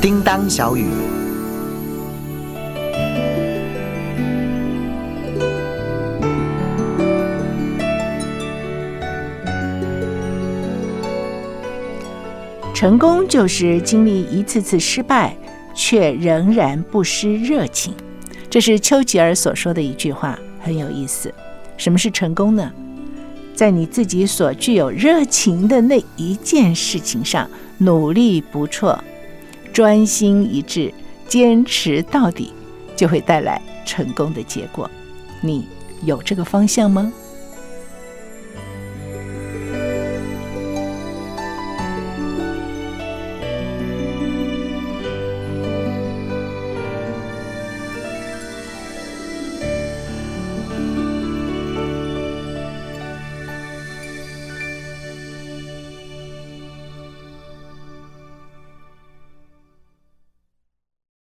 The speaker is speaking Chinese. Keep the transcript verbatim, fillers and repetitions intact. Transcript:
叮当小语。 成功就是经历一次次失败，却仍然不失热情。这是丘吉尔所说的一句话，很有意思。什么是成功呢？在你自己所具有热情的那一件事情上努力不辍，专心一致，坚持到底，就会带来成功的结果。你有这个方向吗？